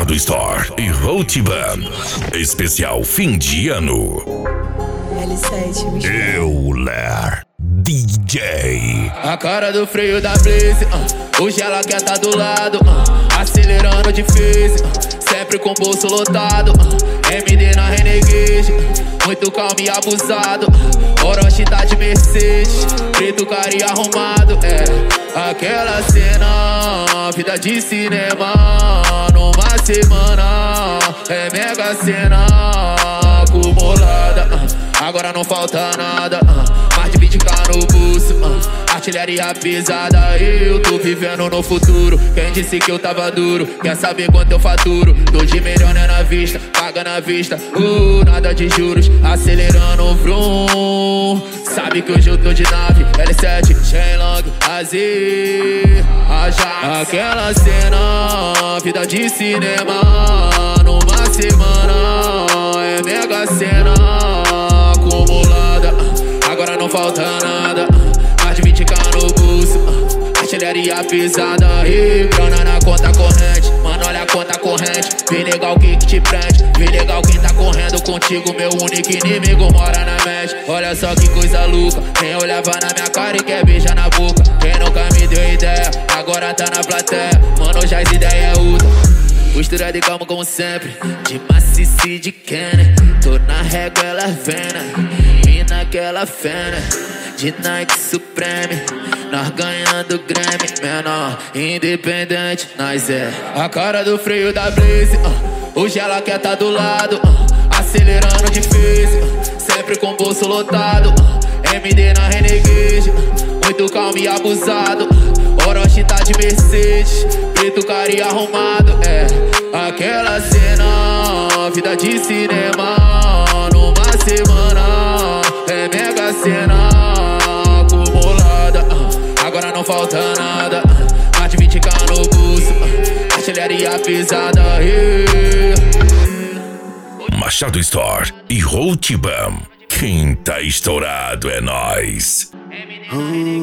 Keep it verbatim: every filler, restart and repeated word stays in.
Machado Store e Rotiban. Especial fim de ano. L sete, Euler D J. A cara do freio da Blaze, uh, hoje ela quer tá do lado, uh, acelerando difícil, uh, sempre com o bolso lotado, uh, M D na Renegade, uh, muito calmo e abusado, uh, Orochi tá de Mercedes, preto cara e arrumado, é aquela cena, vida de cinema, numa semana, é mega cena acumulada, uh, agora não falta nada, uh, mais de vinte k no bolso, uh, artilharia pesada, eu tô vivendo no futuro. Quem disse que eu tava duro, quer saber quanto eu faturo? Tô de melhor né, na vista, paga na vista, uh, nada de juros, acelerando o vrum. Sabe que hoje eu tô de nave, L sete, Shenlong, Azir, Ajax. Aquela cena, vida de cinema, numa semana, é mega cena acumulada, agora não falta nada, mais de vinte k no bolso, artilharia pesada e grana na conta corrente. Mano, olha a conta corrente, vem legal quem que te prende, vem legal quem tá correndo contigo, meu único inimigo mora na mente. Olha só que coisa louca, quem olhava na minha cara e quer beijar na boca, quem nunca me deu ideia, agora tá na plateia, mano, já as ideias é outra. Postura de calma como sempre, de macice de Kenner, tô na régua, ela vena, e naquela fena, de Nike Supreme, nós ganhando Grammy, menor, independente, nós é a cara do freio da Blaze, uh, hoje ela quer tá do lado, uh, acelerando difícil, uh, sempre com o bolso lotado, uh, M D na Renegade, uh, muito calmo e abusado, uh, Orochi tá de Mercedes, preto cara e arrumado, é aquela cena, vida de cinema, numa semana, é mega cena acumulada, uh, agora não falta nada, uh, mais de vinte k no bolso, uh, artilharia pesada, yeah. Machado Store e Rotiban. Quem tá estourado é nós.